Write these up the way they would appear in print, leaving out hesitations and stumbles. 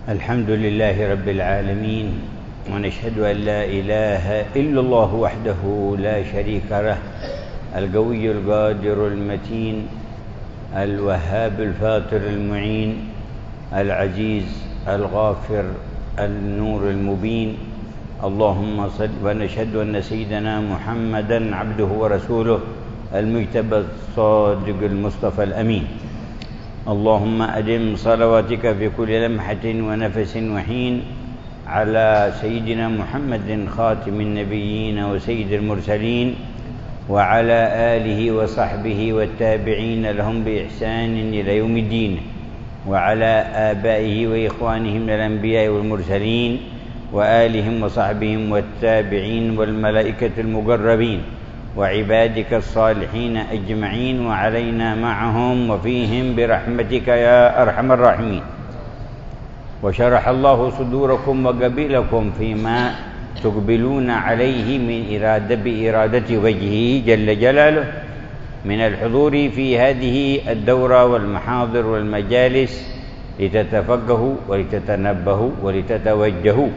الحمد لله رب العالمين، ونشهد أن لا إله إلا الله وحده لا شريك له، القوي القادر المتين، الوهاب الفاطر المعين، العزيز الغافر النور المبين. اللهم صل. ونشهد أن سيدنا محمدا عبده ورسوله المجتبى الصادق المصطفى الأمين. اللهم أدم صلواتك في كل لمحة ونفس وحين على سيدنا محمد خاتم النبيين وسيد المرسلين، وعلى آله وصحبه والتابعين لهم بإحسان إلى يوم الدين، وعلى آبائه وإخوانهم من الأنبياء والمرسلين، وآلهم وصحبهم والتابعين والملائكة المقربين وعبادك الصالحين أجمعين، وعلينا معهم وفيهم برحمتك يا أرحم الراحمين. وشرح الله صدوركم وقبلكم فيما تقبلون عليه بإرادة وجهه جل جلاله من الحضور في هذه الدورة والمحاضر والمجالس، لتتفقهوا ولتتنبهوا ولتتوجهوا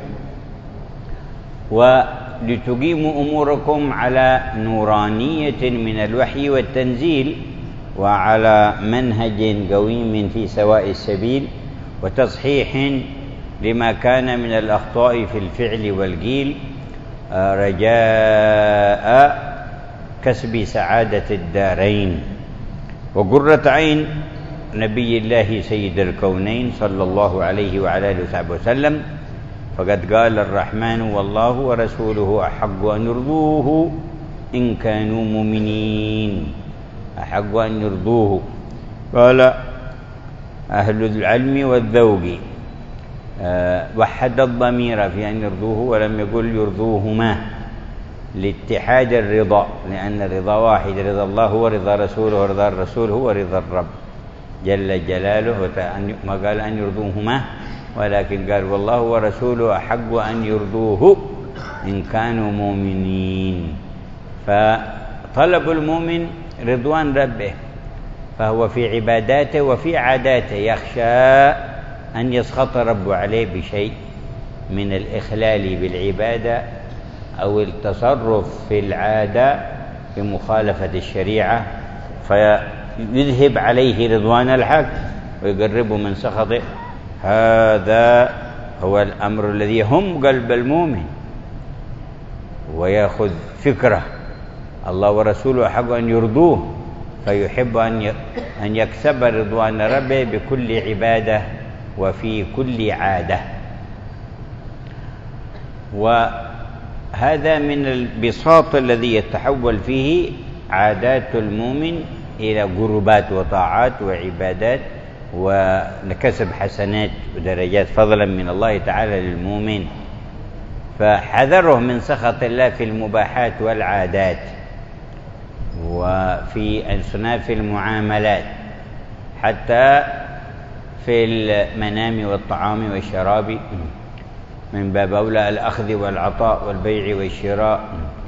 ولتقيموا أموركم على نورانية من الوحي والتنزيل، وعلى منهج قويم في سواء السبيل، وتصحيح لما كان من الأخطاء في الفعل والقيل، رجاء كسب سعادة الدارين وقرة عين نبي الله سيد الكونين صلى الله عليه وعلى آله وصحبه وسلم. فقد قال الرحمن: والله ورسوله أحق أن يرضوه إن كانوا مؤمنين. أحق أن يرضوه. قال أهل العلم والذوق وحد الضمير في أن يرضوه، ولم يقل يرضوهما لاتحاد الرضا، لأن الرضا واحد، رضا الله هو رضا رسوله، ورضا الرسول هو رضا الرب جل جلاله. ما قال أن يرضوهما، ولكن قال والله ورسوله أحق أن يرضوه إن كانوا مؤمنين. فطلب المؤمن رضوان ربه، فهو في عباداته وفي عاداته يخشى أن يسخط ربه عليه بشيء من الإخلال بالعبادة أو التصرف في العادة بمخالفة الشريعة، فيذهب عليه رضوان الحق ويقربه من سخطه. هذا هو الأمر الذي يهم قلب المؤمن ويأخذ فكرة الله ورسوله أحق أن يرضوه، فيحب أن يكسب رضوان ربه بكل عبادة وفي كل عادة. وهذا من البساط الذي يتحول فيه عادات المؤمن إلى قربات وطاعات وعبادات ولكسب حسنات ودرجات فضلا من الله تعالى للمؤمن. فحذره من سخط الله في المباحات والعادات وفي أصناف المعاملات، حتى في المنام والطعام والشراب، من باب أولى الأخذ والعطاء والبيع والشراء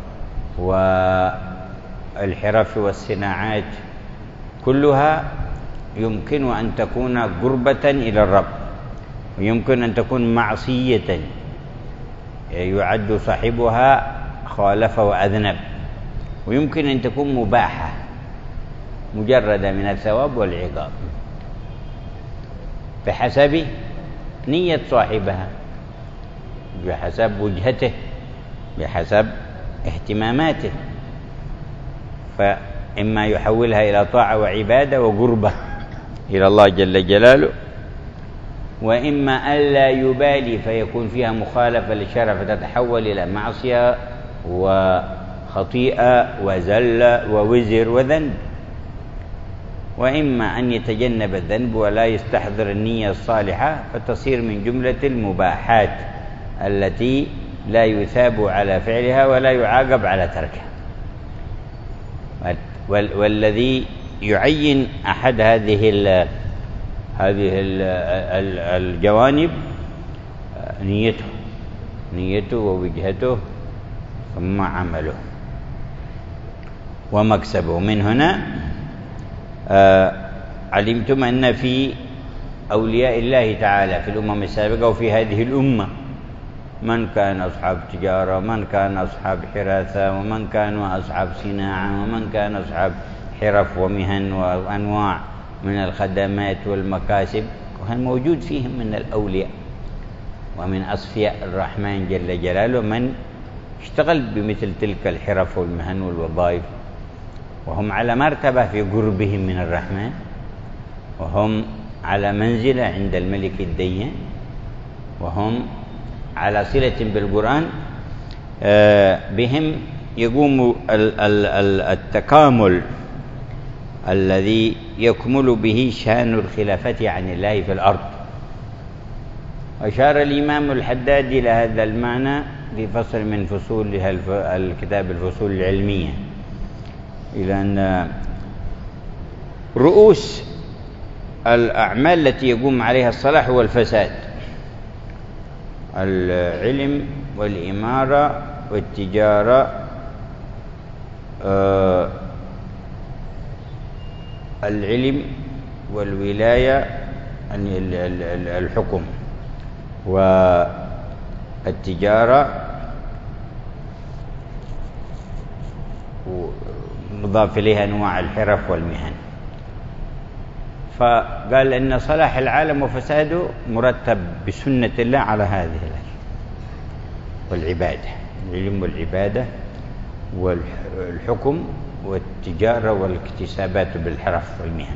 والحرف والصناعات، كلها يمكن أن تكون قربة إلى الرب، ويمكن أن تكون معصية يعد صاحبها خالف وأذنب، ويمكن أن تكون مباحة مجردة من الثواب والعقاب بحسب نية صاحبها، بحسب وجهته، بحسب اهتماماته. فإما يحولها إلى طاعة وعبادة وقربة إلى الله جل جلاله، وإما ألا يبالي فيكون فيها مخالفة للشرع فتتحول إلى معصية وخطيئة وزلة ووزر وذنب، وإما أن يتجنب الذنب ولا يستحضر النية الصالحة فتصير من جملة المباحات التي لا يثاب على فعلها ولا يعاقب على تركها. والذي يعين أحد هذه الجوانب نيته ووجهته ثم عمله ومكسبه. من هنا علمتم أن في أولياء الله تعالى في الأمم السابقة وفي هذه الأمة، من كان أصحاب تجارة، ومن كان أصحاب حراثة، ومن كانوا أصحاب صناعة، ومن كان أصحاب حرف ومهن وأنواع من الخدمات والمكاسب، وكان موجود فيهم من الأولياء ومن أصفياء الرحمن جل جلاله من اشتغل بمثل تلك الحرف والمهن والوظائف، وهم على مرتبة في قربهم من الرحمن، وهم على منزلة عند الملك الديان، وهم على صلة بالقرآن. بهم يقوم التكامل الذي يكمل به شأن الخلافة عن الله في الأرض. أشار الإمام الحداد إلى هذا المعنى في فصل من فصول الكتاب الفصول العلمية، إلى أن رؤوس الأعمال التي يقوم عليها الصلاح والفساد: العلم والإمارة والتجارة، العلم والولاية، الحكم، والتجارة مضاف إليها أنواع الحرف والمهن. فقال إن صلاح العالم وفساده مرتب بسنة الله على هذه الأشياء: والعبادة، العلم والعبادة، والحكم، والتجارة، والاكتسابات بالحرف والمهن.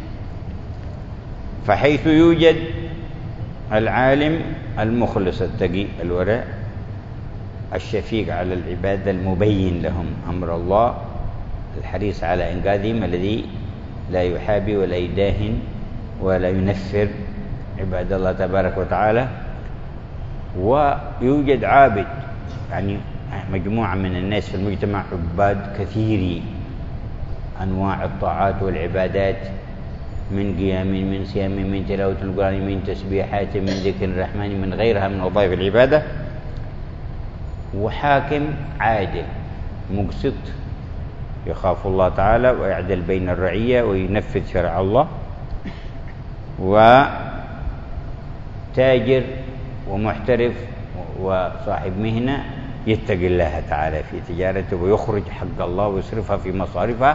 فحيث يوجد العالم المخلص التقي الورع الشفيق على العبادة المبين لهم أمر الله الحريص على إنقاذهم، الذي لا يحابي ولا يداهن ولا ينفر عباد الله تبارك وتعالى، ويوجد عابد، يعني مجموعة من الناس في المجتمع عباد كثيري أنواع الطاعات والعبادات، من قيام، من صيام، من تلاوة القرآن، من تسبيحات، من ذكر الرحمن، من غيرها من وظائف العبادة، وحاكم عادل مقسط يخاف الله تعالى ويعدل بين الرعية وينفذ شرع الله، وتاجر ومحترف وصاحب مهنة يتقي الله تعالى في تجارته ويخرج حق الله ويصرفها في مصارفها.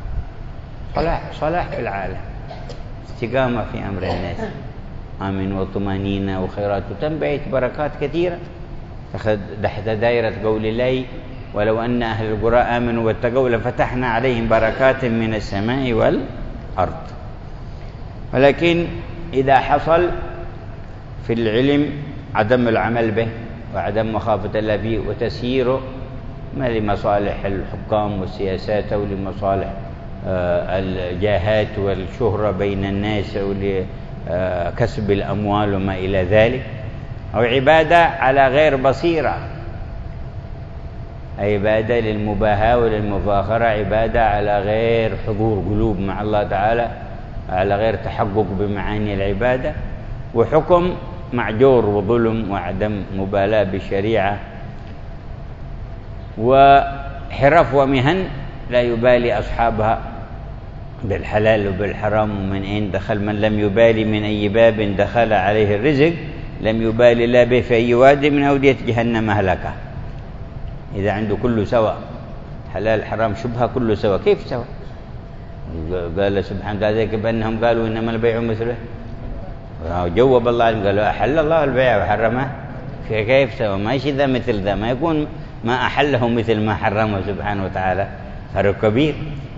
صلاح في العالم، استقامة في أمر الناس، آمن وطمانينة وخيرات، وتنبعث بركات كثيرة تحت دائرة قول الله: ولو أن أهل القرى آمنوا واتقوا لفتحنا عليهم بركات من السماء والأرض. ولكن إذا حصل في العلم عدم العمل به وعدم مخافة الله فيه وتسييره ما لمصالح الحكام والسياسات أو لمصالح الجاهات والشهرة بين الناس أو لكسب الأموال وما إلى ذلك، أو عبادة على غير بصيرة، عبادة للمباهاة وللمفاخرة، عبادة على غير حضور قلوب مع الله تعالى، على غير تحقق بمعاني العبادة، وحكم معجور وظلم وعدم مبالاة بالشريعة، وحرف ومهن لا يبالي أصحابها بالحلال وبالحرام ومن أين دخل. من لم يبالي من أي باب دخل عليه الرزق لم يبالي لا به في أي واد من أودية جهنم هلكه. إذا عنده كله سواء، حلال حرام شبهة كله سواء، كيف سواء؟ قال سبحانه وتعالى بأنهم قالوا إنما البيع مثله، جواب الله عليهم قالوا أحل الله البيع وحرمه، كيف سواء؟ ما يشي ذا مثل ذا، ما يكون ما أحله مثل ما حرمه سبحانه وتعالى، فرق كبير.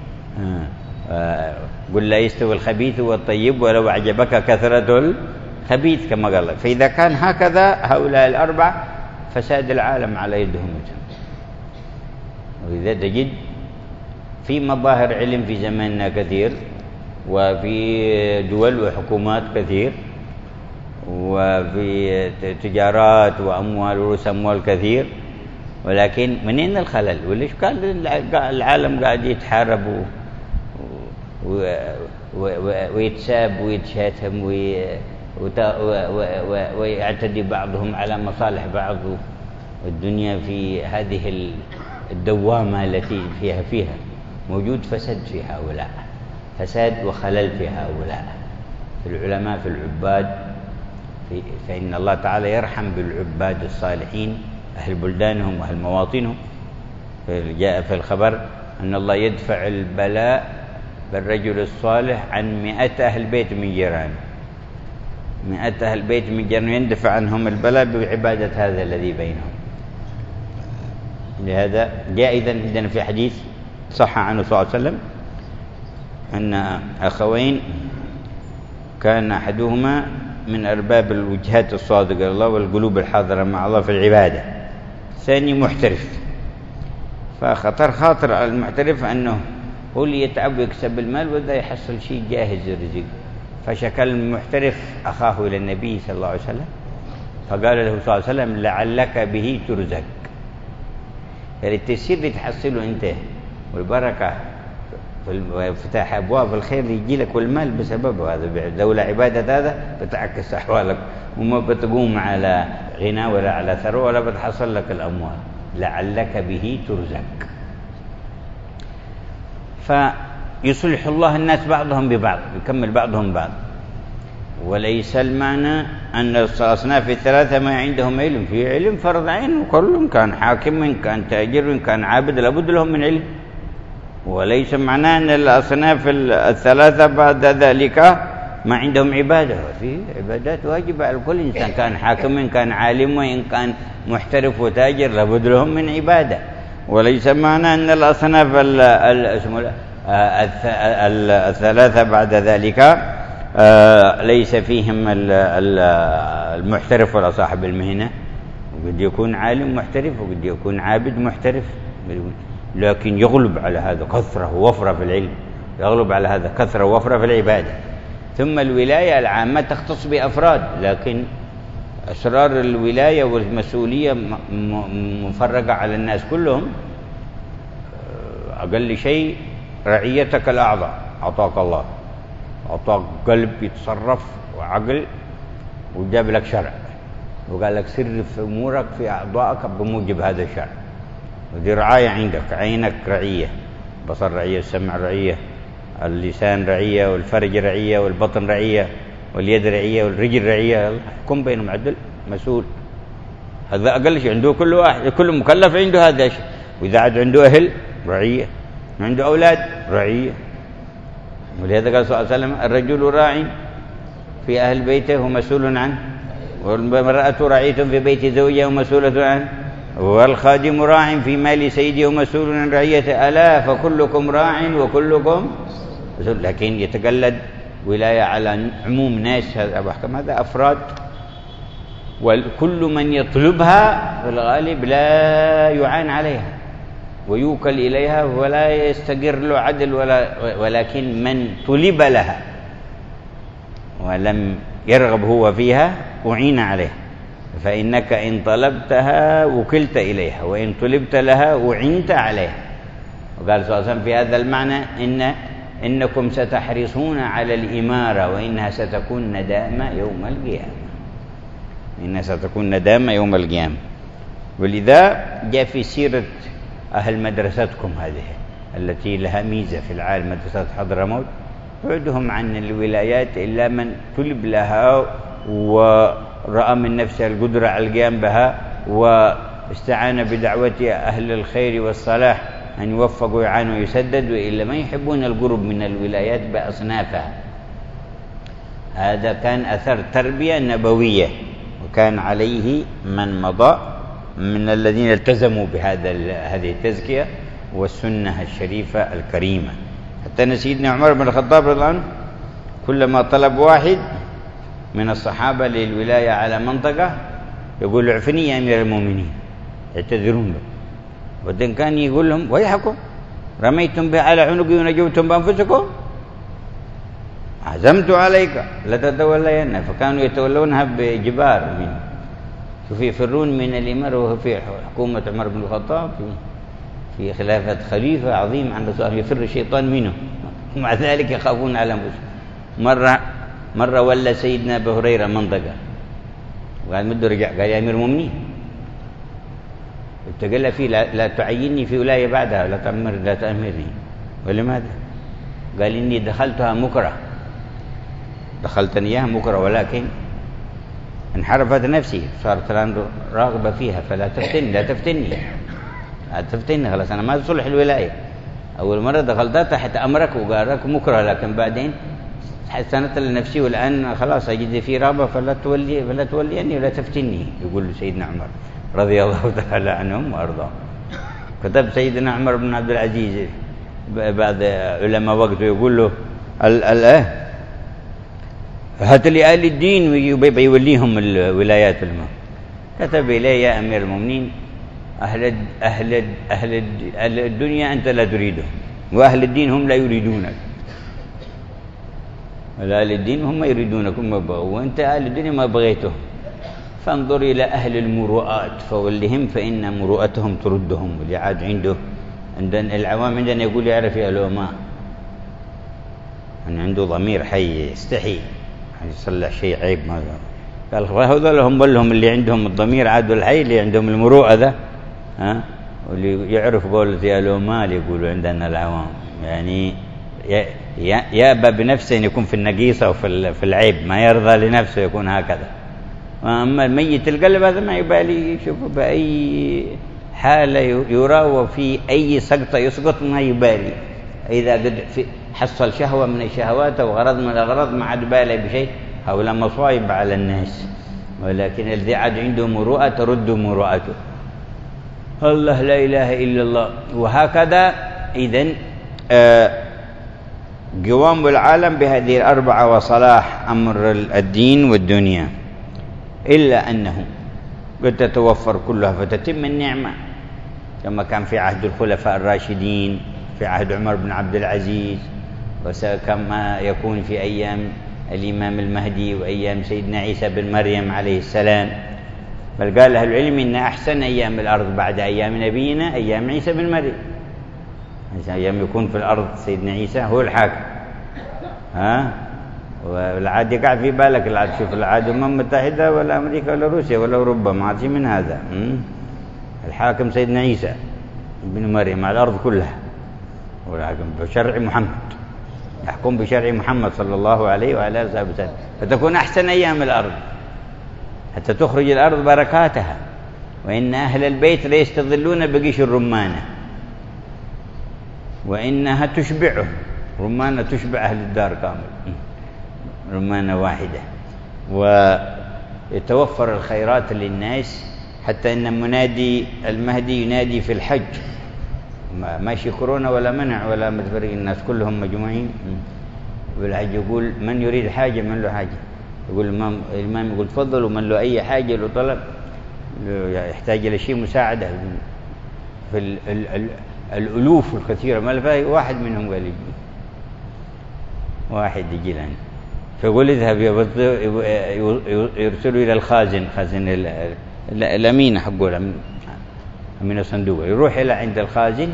قل لا يستوي الخبيث والطيب ولو أعجبك كثرة الخبيث كما قال. فإذا كان هكذا هؤلاء الأربع فساد العالم على يدهم، وإذا تجد في مظاهر علم في زماننا كثير، وفي دول وحكومات كثير، وفي تجارات وأموال ورؤوس أموال كثير، ولكن منين الخلل؟ وليش كان العالم قاعد يتحارب ويتساب ويتشاتم ويعتدي بعضهم على مصالح بعض، والدنيا في هذه الدوامة التي فيها موجود فساد في هؤلاء، فساد وخلل في هؤلاء. في العلماء، في العباد، فإن الله تعالى يرحم بالعباد الصالحين أهل بلدانهم وأهل مواطنهم. جاء في الخبر أن الله يدفع البلاء بالرجل الصالح عن 100 أهل بيت من جيرانه. 100 أهل بيت من جيرانه يندفع عنهم البلاء بعبادة هذا الذي بينهم. لهذا جاء إذن عندنا في حديث صح عنه صلى الله عليه وسلم أن أخوين كان أحدهما من أرباب الوجهات الصادقة لله والقلوب الحاضرة مع الله في العبادة، الثاني محترف. فخطر خاطر على المحترف أنه هو اللي يتعب ويكسب المال وذا يحصل شيء جاهز الرزق. فشكى المحترف أخاه إلى النبي صلى الله عليه وسلم فقال له صلى الله عليه وسلم لعلك به ترزق، يعني التيسير اللي تحصله أنت والبركة وفتح أبواب الخير يجي لك والمال بسببه هذا. دولة عبادة هذا بتعكس أحوالك وما بتقوم على غنى ولا على ثروة ولا بتحصل لك الأموال. لعلك به ترزق. فيصلح الله الناس بعضهم ببعض، يكمل بعضهم بعض. وليس المعنى أن الأصناف الثلاثة ما عندهم علم، في علم فرض عين وكلهم كان حاكم كان تاجر كان عابد لابد لهم من علم. وليس معناه أن الأصناف الثلاثة بعد ذلك ما عندهم عبادة، في عبادات واجبة على كل إنسان كان حاكم كان عالم وإن كان محترف وتاجر لابد لهم من عبادة. وليس معناه أن الأصناف الثلاثة بعد ذلك ليس فيهم المحترف ولا صاحب المهنة، وقد يكون عالم محترف وقد يكون عابد محترف، لكن يغلب على هذا كثرة ووفرة في العلم، يغلب على هذا كثرة ووفرة في العبادة. ثم الولاية العامة تختص بأفراد، لكن أسرار الولاية والمسؤولية مفرقة على الناس كلهم. أقل شيء رعيتك الأعضاء أعطاك الله، أعطاك قلب يتصرف وعقل وجاب لك شرع وقال لك سر في أمورك في أعضائك بموجب هذا الشرع. ودي رعاية عندك، عينك رعية، بصر رعية، السمع رعية، اللسان رعية، والفرج رعية، والبطن رعية، واليد رعية، والرجل رعية. حكم بينهم عدل، مسؤول. هذا أقل شيء عنده كل واحد، كل مكلف عنده هذا الشيء. وإذا عاد عنده أهل رعية، عنده أولاد رعية. ولهذا قال صلى الله عليه وسلم الرجل راع في أهل بيته ومسؤول عنه، والمرأة راعية في بيت زوجها ومسؤولة عنه، والخادم راع في مال سيده ومسؤول عن رعيته. ألا فكلكم راع وكلكم مسؤول. لكن يتقلد ولاية على عموم ناس، هذا أفراد، وكل من يطلبها في الغالب لا يعان عليها ويوكل إليها ولا يستقر له عدل ولكن من طلب لها ولم يرغب هو فيها أعين عليها. فإنك إن طلبتها وكلت إليها وإن طلبت لها أعنت عليها. وقال صلى الله عليه وسلم في هذا المعنى إنكم ستحرصون على الإمارة وإنها ستكون ندامة يوم القيامة، إنها ستكون ندامة يوم القيامة. ولذا جاء في سيرة أهل مدرستكم هذه التي لها ميزة في العالم، مدرسة حضرموت، بعدهم عن الولايات إلا من طلب لها ورأى من نفسه القدرة على القيام بها واستعان بدعوة أهل الخير والصلاح أن يوفقوا ويعانوا ويسددوا، إلا ما يحبون القرب من الولايات بأصنافها. هذا كان أثر تربية نبوية، وكان عليه من مضى من الذين التزموا هذه التزكية والسنة الشريفة الكريمة. حتى سيدنا عمر بن الخطاب رضي الله عنه كلما طلب واحد من الصحابة للولاية على منطقة يقول اعفني يا أمير المؤمنين، يعتذرون له. وبعدين كان يقول لهم ويحكم رميتم بها على عنقي ونجوتم بأنفسكم، عزمت عليك لتتولين. فكانوا يتولونها بجبار منه. شوف يفرون من الإمارة وهو في حكومة عمر بن الخطاب في خلافة خليفة عظيم عند الرسول، يفر الشيطان منه ومع ذلك يخافون على أنفسهم. مرة ولا سيدنا أبو هريرة منطقة وقال مده رجع قال يا أمير المؤمنين قال فيه لا تعيني في ولاية بعدها، لا تأمرني. ولماذا؟ قال إني دخلتها مكره دخلتني إياها مكره، ولكن انحرفت نفسي، صارت الآن راغبة فيها، فلا تفتني، لا تفتني، لا تفتني، خلاص أنا ما أصلح الولاية. أول مرة دخلتها تحت أمرك وقال لك مكره، لكن بعدين حسنت لنفسي، والآن خلاص أجد في رغبة، فلا توليني ولا تفتني. يقول سيدنا عمر رضي الله تعالى عنهم وأرضاهم. كتب سيدنا عمر بن عبد العزيز بعد علماء وقته يقول له هات لي آل الدين ويوليهم الولايات كتب إليه يا أمير المؤمنين أهل الدنيا أنت لا تريده، وأهل الدين هم لا يريدونك، أهل الدين هم يريدونك وأنت أهل الدنيا ما بغيتهم، فانظر إلى أهل المروءات فولهم فإن مروءتهم تردهم. واللي عاد عندنا العوام عندنا يقول يعرف العلماء أن عنده ضمير حي يستحي يصلح شيء عيب، ما قال هذول هم اللي عندهم الضمير عادوا الحي، اللي عندهم المروءة ذا، واللي يعرف قول زي العلماء يقولوا عندنا العوام، يعني يأبى بنفسه أن يكون في النقيصة وفي العيب، ما يرضى لنفسه يكون هكذا. أما الميت القلب هذا ما يبالي، يشوف بأي حالة يرى وفي أي سقطة يسقط ما يبالي، إذا قد حصل شهوة من الشهوات أو غرض من الأغراض ما عاد بالي بشيء. هؤلاء مصائب على الناس، ولكن الذي عاد عنده مروءة ترد مروءته. الله لا إله إلا الله. وهكذا إذن قوام العالم بهذه الأربعة وصلاح أمر الدين والدنيا، إلا أنه قد تتوفر كلها فتتم النعمة كما كان في عهد الخلفاء الراشدين، في عهد عمر بن عبد العزيز، وكما يكون في أيام الإمام المهدي وأيام سيدنا عيسى بن مريم عليه السلام. بل قال أهل العلم إن أحسن أيام الأرض بعد أيام نبينا أيام عيسى بن مريم، أيام يكون في الأرض سيدنا عيسى هو الحاكم. والعاد يقع في بالك، العاد شوف العاد الأمم المتحدة ولا أمريكا ولا روسيا ولا أوروبا، ما عاد من هذا. الحاكم سيدنا عيسى بن مريم على الأرض كلها، والحاكم بشرع محمد، يحكم بشرع محمد صلى الله عليه وعلى آله وسلم، فتكون أحسن أيام الأرض حتى تخرج الأرض بركاتها. وإن أهل البيت ليستظلون بقيش الرمانة، وإنها تشبعهم، رمانة تشبع أهل الدار كامل، رمانة واحدة، ويتوفر الخيرات للناس، حتى إن منادي المهدي ينادي في الحج، ماشي كورونا ولا منع ولا متفرق، الناس كلهم مجموعين والحج، يقول من يريد حاجة، من له حاجة، يقول الإمام يقول تفضلوا، من له أي حاجة له طلب يحتاج إلى شيء مساعدة في الألوف الكثيرة، ما لفاه واحد منهم قال يجي، واحد يجي لنا، فيقول اذهب يرسلوا إلى الخازن، خازن الأمين حقه من الصندوق، يروح إلى عند الخازن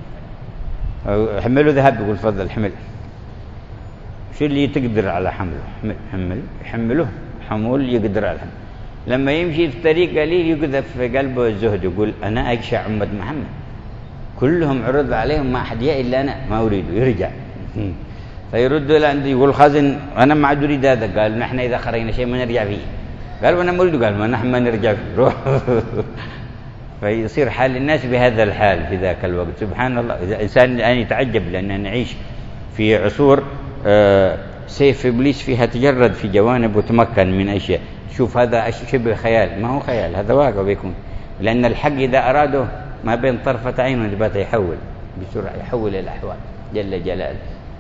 حمله ذهب، يقول تفضل حمل، شو اللي تقدر على حمله، حمله حمول يقدر على حمله. لما يمشي في طريق قليل يقذف في قلبه الزهد، يقول أنا أقشع أمة محمد، كلهم عرض عليهم ما أحد إلا أنا ما أريده، يرجع فيرد إلى عندي، يقول خازن أنا ما عاد أريد هذا، قال نحن إذا خرجنا شيء ما نرجع فيه، قال وأنا مريد، قال ما نحن ما نرجع فيه، روح فيصير حال الناس بهذا الحال في ذاك الوقت. سبحان الله، إذا إنسان الآن يتعجب، لأننا نعيش في عصور سيف إبليس فيها تجرد في جوانب وتمكن من أشياء. شوف هذا شبه خيال، ما هو خيال، هذا واقع بيكون، لأن الحق إذا أراده ما بين طرفة عين ونبات يحول بسرعة، يحول الأحوال جل جلاله.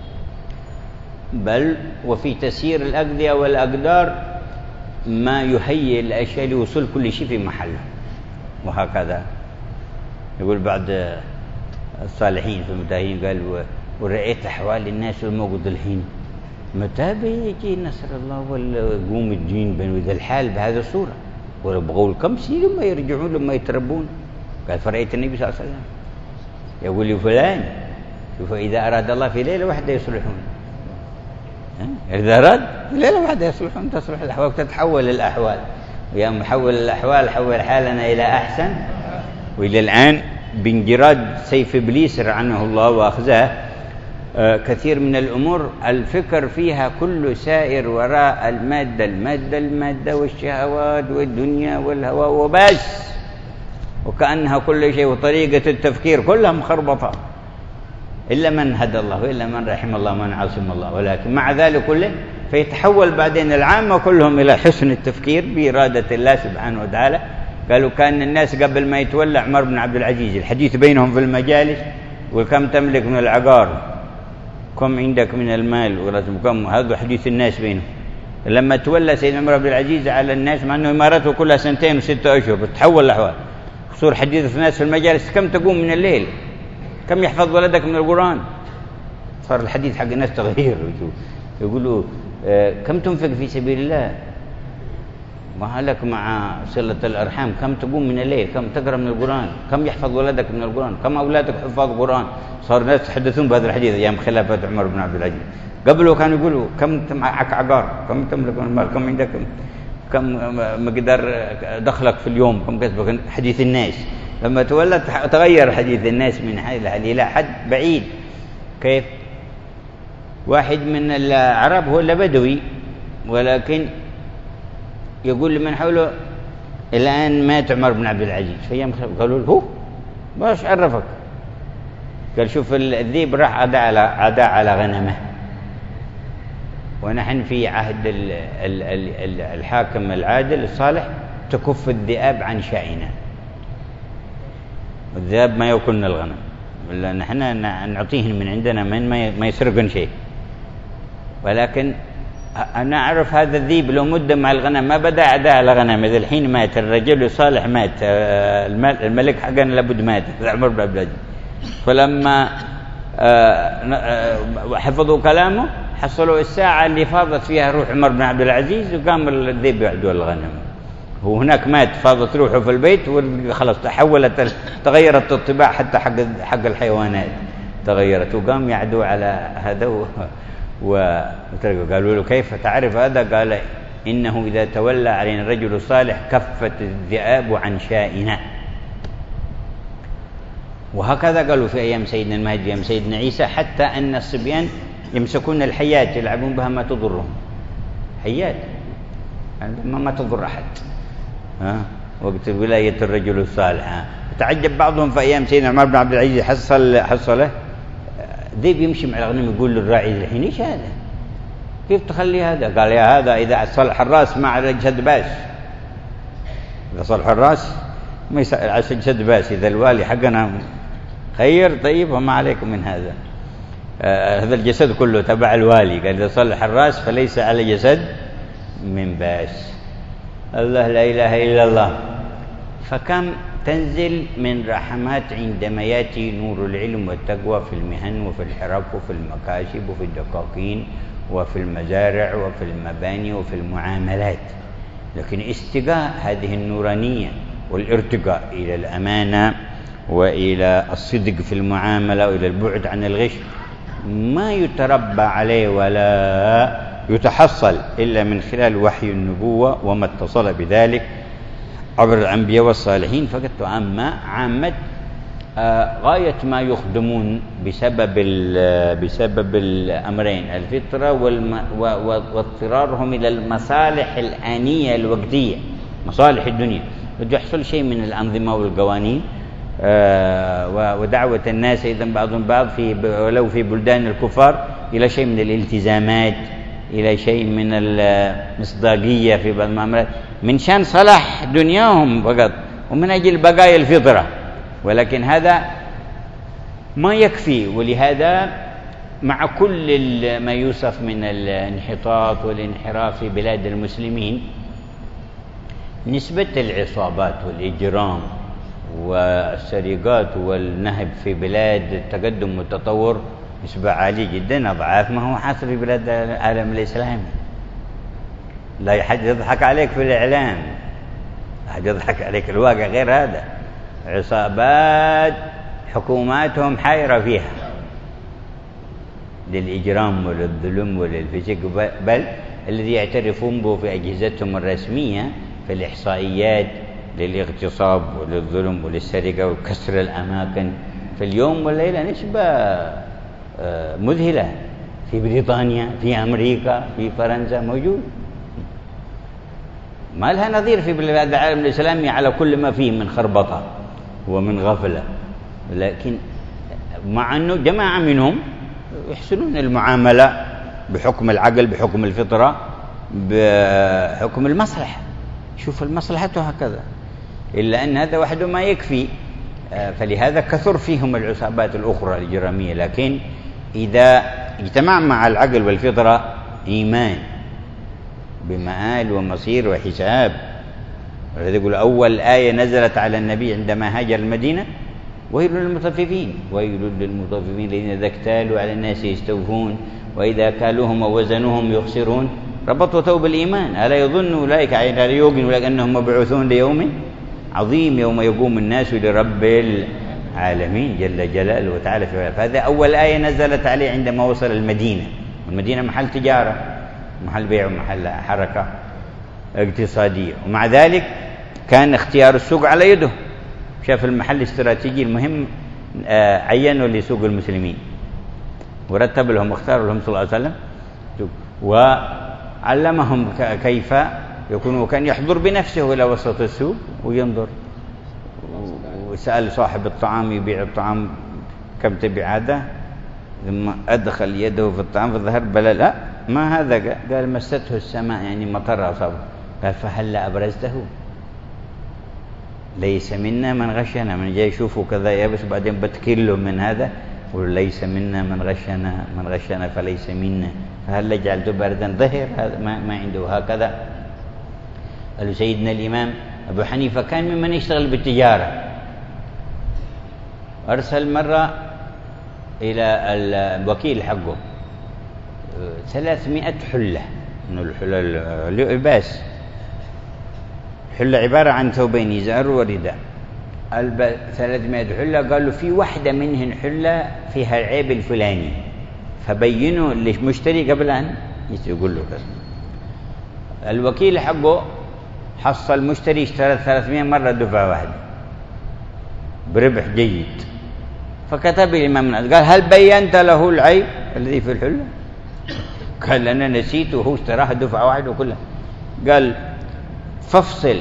بل وفي تسيير الأقضية والأقدار ما يهيئ الأشياء لوصول كل شيء في محله. وهكذا يقول بعد الصالحين في المتاهين قال ورأيت أحوال الناس الموجود الحين، متى بيجي نصر الله والقوم الدين بين ذا الحال بهذه الصورة، ويبغوا كم سنة لما يرجعون لما يتربون. قال فرأيت النبي صلى الله عليه وسلم يقول لفلان شوف إذا أراد الله في ليلة واحدة يصلحون، إذا أراد في ليلة واحدة يصلحون، تصلح الأحوال وتتحول الأحوال، ويا محول الأحوال حول حالنا إلى أحسن. وإلى الآن بانجراد سيف إبليس رعنه الله وأخزاه كثير من الأمور الفكر فيها كله سائر وراء المادة المادة المادة والشهوات والدنيا والهوى وبس، وكأنها كل شيء، وطريقة التفكير كلها مخربطة، إلا من هدى الله وإلا من رحم الله ومن عصم الله. ولكن مع ذلك كله فيتحول بعدين العامة كلهم إلى حسن التفكير بإرادة الله سبحانه وتعالى. قالوا كان الناس قبل ما يتولى عمر بن عبد العزيز الحديث بينهم في المجالس: وكم تملك من العقار، كم عندك من المال، كم، هذا حديث الناس بينهم. لما تولى سيدنا عمر بن عبد العزيز على الناس، مع أنه إمارته كلها 2 و6 أشهر، بتحول الأحوال، صور حديث الناس في المجالس: كم تقوم من الليل، كم يحفظ ولدك من القرآن. صار الحديث حق الناس تغيير، يقولوا كم تنفق في سبيل الله، ما لك مع صلة الأرحام، كم تقوم من الليل، كم تقرأ من القرآن، كم يحفظ ولدك من القرآن، كم أولادك حفاظ القرآن. صار الناس يتحدثون بهذا الحديث أيام خلافة عمر بن عبد العزيز. قبله كانوا يقولوا كم معك عقار، كم تملك من المال، كم عندك، كم مقدار دخلك في اليوم، كم كسبك. حديث الناس. لما تولى تغير حديث الناس من إلى حد بعيد. كيف؟ واحد من العرب هو اللي بدوي، ولكن يقول لمن حوله: الآن مات عمر بن عبد العزيز. قالوا له: هو باش عرفك؟ قال: شوف الذيب راح عدا على غنمه، ونحن في عهد الحاكم العادل الصالح تكف الذئاب عن شائنا، والذئاب ما يأكلن الغنم، ولا نحن نعطيهن من عندنا من ما يسرقن شيء. ولكن أنا أعرف هذا الذيب لو مد مع الغنم ما بدأ عداء على غنم. إذا الحين مات الرجل الصالح، مات الملك حقنا لابد مات، عمر بن عبد العزيز. فلما حفظوا كلامه حصلوا الساعة اللي فاضت فيها روح عمر بن عبد العزيز، وقام الذيب يعدو الغنم. هو هناك مات، فاضت روحه في البيت، وخلاص تغيرت الطباع حتى حق الحيوانات تغيرت، وقام يعدو على هذا قالوا له: كيف تعرف هذا؟ قال: إنه إذا تولى علينا الرجل الصالح كفت الذئاب عن شائنا. وهكذا قالوا في أيام سيدنا المهدي، أيام سيدنا عيسى، حتى أن الصبيان يمسكون الحيات يلعبون بها ما تضرهم، حيات ما تضر أحد، وقت ولاية الرجل الصالح. تعجب بعضهم في أيام سيدنا عمر بن عبد العزيز حصله ذيب يمشي مع الغنم، يقول للراعي: الحين ايش هذا؟ كيف تخلي هذا؟ قال: يا هذا إذا صلح الراس ما على جسد باس، إذا صلح الراس ما يسأل على جسد باس. إذا الوالي حقنا خير طيب وما عليكم من هذا، هذا الجسد كله تبع الوالي. قال: إذا صلح الراس فليس على جسد من باس. الله لا إله إلا الله. فكم تنزل من رحمات عندما يأتي نور العلم والتقوى في المهن وفي الحرف وفي المكاسب وفي الدقاقين وفي المزارع وفي المباني وفي المعاملات. لكن استقاء هذه النورانية والارتقاء إلى الأمانة وإلى الصدق في المعاملة وإلى البعد عن الغش ما يتربى عليه ولا يتحصل إلا من خلال وحي النبوة وما اتصل بذلك عبر الأنبياء والصالحين فقط. أما عامة غاية ما يخدمون بسبب الأمرين، الفطرة واضطرارهم إلى المصالح الآنية الوقتية، مصالح الدنيا، بده يحصل شيء من الأنظمة والقوانين ودعوة الناس إذن بعضهم بعض ولو في بلدان الكفار إلى شيء من الالتزامات، إلى شيء من المصداقية في بعض المعاملات، من شان صلاح دنياهم فقط ومن أجل بقايا الفطرة. ولكن هذا ما يكفي. ولهذا مع كل ما يوصف من الانحطاط والانحراف في بلاد المسلمين، نسبة العصابات والإجرام والسرقات والنهب في بلاد التقدم والتطور نسبة عالية جدا، أضعاف ما هو حاصل في بلاد العالم الإسلامي. لا حد يضحك عليك في الإعلام، حد يضحك عليك، الواقع غير هذا. عصابات حكوماتهم حائرة فيها للإجرام وللظلم وللفسق، بل الذي يعترفون به في أجهزتهم الرسمية في الإحصائيات للاغتصاب وللظلم وللسرقة وكسر الأماكن في اليوم والليلة نسبة مذهلة، في بريطانيا، في أمريكا، في فرنسا موجود، ما لها نظير في بلاد العالم الإسلامي على كل ما فيه من خربطة ومن غفلة. لكن مع أنه جماعة منهم يحسنون المعاملة بحكم العقل، بحكم الفطرة، بحكم المصلحة، شوف المصلحة هكذا، إلا أن هذا وحده ما يكفي. فلهذا كثر فيهم العصابات الأخرى الإجرامية. لكن إذا اجتمع مع العقل والفطرة إيمان بمآل ومصير وحساب، ولذلك يقول أول آية نزلت على النبي عندما هاجر المدينة: ويل للمطففين، ويل للمطففين الذين إذا اكتالوا على الناس يستوفون وإذا كالوهم ووزنوهم يخسرون. ربطوا ثوب الإيمان: ألا يظن أولئك على يوم أنهم مبعوثون ليوم عظيم يوم يقوم الناس لرب العالمين جل جلاله وتعالى. فهذا أول آية نزلت عليه عندما وصل المدينة، والمدينة محل تجارة، محل بيع ومحل حركة اقتصادية، ومع ذلك كان اختيار السوق على يده. شاف المحل الاستراتيجي المهم عينه لسوق المسلمين، ورتب لهم واختار لهم صلى الله عليه وسلم، وعلمهم كيف يكون. وكان يحضر بنفسه إلى وسط السوق وينظر، وسأل صاحب الطعام يبيع الطعام كم تبيع هذا، ثم أدخل يده في الطعام فظهر بلى لا ما هذا، قال مسته السماء يعني مطر أصابه. قال فهلا أبرزته؟ ليس منا من غشنا، من جاي يشوفه كذا يابس وبعدين بتكله من هذا، يقول ليس منا من غشنا فليس منا، فهلا جعلته بردا ظهر، هذا ما عنده هكذا. قالوا سيدنا الإمام أبو حنيفة كان ممن يشتغل بالتجارة، أرسل مرة إلى الوكيل حقه 300 حلة من الحلة اللباس، حلة عبارة عن ثوبين إزار ورداء، 300 حلة. قال له في واحدة منهن حلة فيها العيب الفلاني، فبينوا للمشتري قبل أن يقول له كذا. الوكيل حقه حصل مشتري اشترى 300 مرة دفعة واحدة بربح جيد، فكتب الإمام قال هل بينت له العيب الذي في الحلة؟ قال أنا نسيت وهو اشتراها دفعة واحدة وكلها. قال فافصل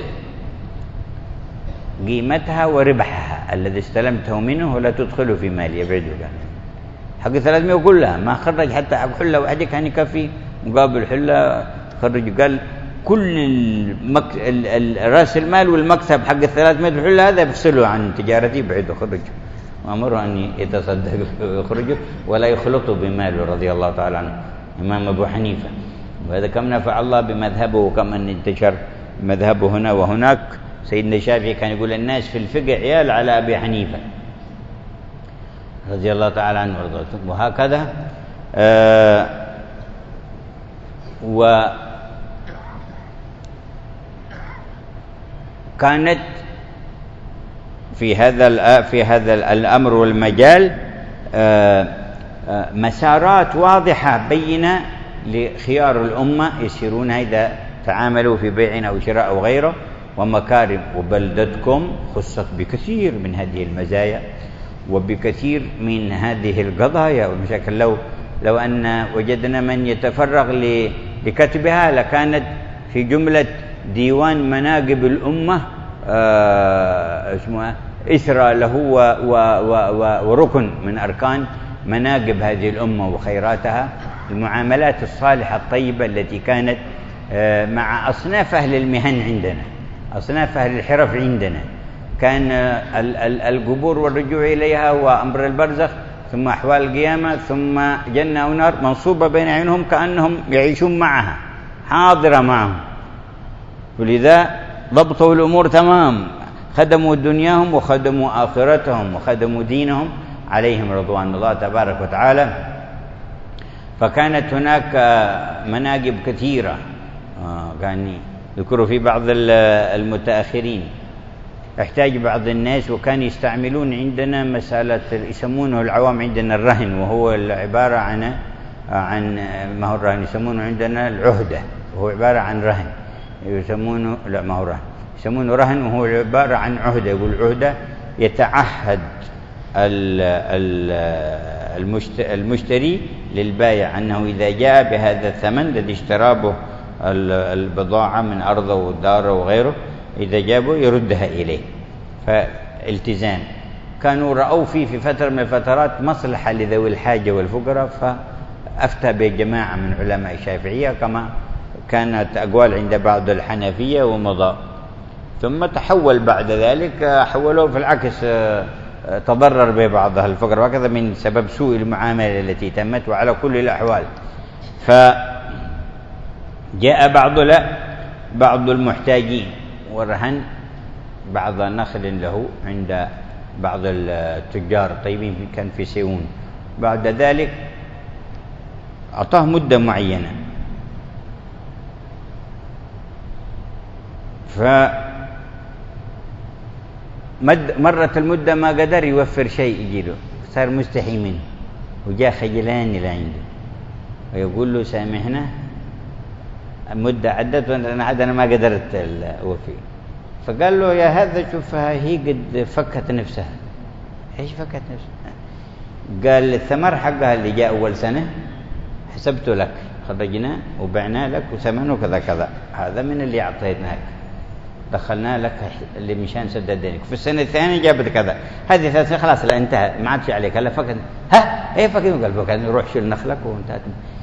قيمتها وربحها الذي استلمته منه ولا تدخله في مالي، يبعده. حق 300 كلها ما خرج حتى حق حلة واحدة كان يكفي مقابل حلة خرج. قال كل رأس المال والمكسب حق 300 حلة هذا بفصله عن تجارتي، يبعده خرج، وأمره أن يتصدق ويخرجه ولا يخلطه بماله رضي الله تعالى عنه إمام أبو حنيفة. وهذا كم نفع الله بمذهبه وكم أن انتشر مذهبه هنا وهناك. سيدنا الشافعي كان يقول الناس في الفقه عيال على أبي حنيفة رضي الله تعالى عنه وارضاه. وهكذا وكانت في هذا الأمر والمجال مسارات واضحة بينة لخيار الأمة يسيرونها إذا تعاملوا في بيع أو شراء أو غيره، ومكارم. وبلدتكم خصت بكثير من هذه المزايا وبكثير من هذه القضايا والمشاكل. لو أن وجدنا من يتفرغ لكتبها لكانت في جملة ديوان مناقب الأمة اسمها إثرى له وركن من أركان مناقب هذه الأمة وخيراتها، المعاملات الصالحة الطيبة التي كانت مع أصناف أهل المهن عندنا، أصناف أهل الحرف عندنا. كان القبور والرجوع إليها وأمر البرزخ ثم أحوال القيامة ثم جنة أو نار منصوبة بين عينهم كأنهم يعيشون معها، حاضرة معهم. ولذا ضبطوا الأمور تمام، خدموا دنياهم وخدموا آخرتهم وخدموا دينهم عليهم رضوان الله تبارك وتعالى. فكانت هناك مناقب كثيرة كان يذكروا في بعض المتأخرين. احتاج بعض الناس وكان يستعملون عندنا مسألة يسمونه العوام عندنا الرهن، وهو عبارة عن ما هو الرهن، يسمونه عندنا العهدة وهو عبارة عن رهن، يسمونه لا ما هو رهن، يسمونه رهن وهو عبارة عن عهدة. يقول عهدة يتعهد المشتري للبائع أنه إذا جاء بهذا الثمن الذي اشترى به البضاعة من أرضه وداره وغيره، إذا جابه يردها إليه. فالتزام. كانوا رأوا فيه في فترة من الفترات مصلحة لذوي الحاجة والفقراء، فأفتى بجماعة من علماء الشافعية كما كانت أقوال عند بعض الحنفية ومضى. ثم تحول بعد ذلك، حولوه في العكس، تضرر ببعض الفقراء وكذا من سبب سوء المعاملة التي تمت. وعلى كل الأحوال فجاء بعض المحتاجين ورهن بعض نخل له عند بعض التجار الطيبين كان في سيئون. بعد ذلك أعطاه مدة معينة، مرت المدة ما قدر يوفر شيء يجيله، صار مستحي منه وجاء خجلان إلى عنده ويقول له سامحنا، مدة عدت وأنا ما قدرت أوفي. فقال له يا هذا شوف هي قد فكت نفسها. إيش فكت نفسها؟ قال الثمر حقها اللي جاء أول سنة حسبته لك، خرجنا وبعناه لك وثمنه كذا كذا، هذا من اللي أعطيناك، دخلنا لك اللي مشان سدد دينك. في السنة الثانية جابت كذا، هذه ثلاثة خلاص لا انتهى ما عادش عليك، هلا فكت. ايه فكت؟ قال فكت نروح شيل نخلك وانتهت.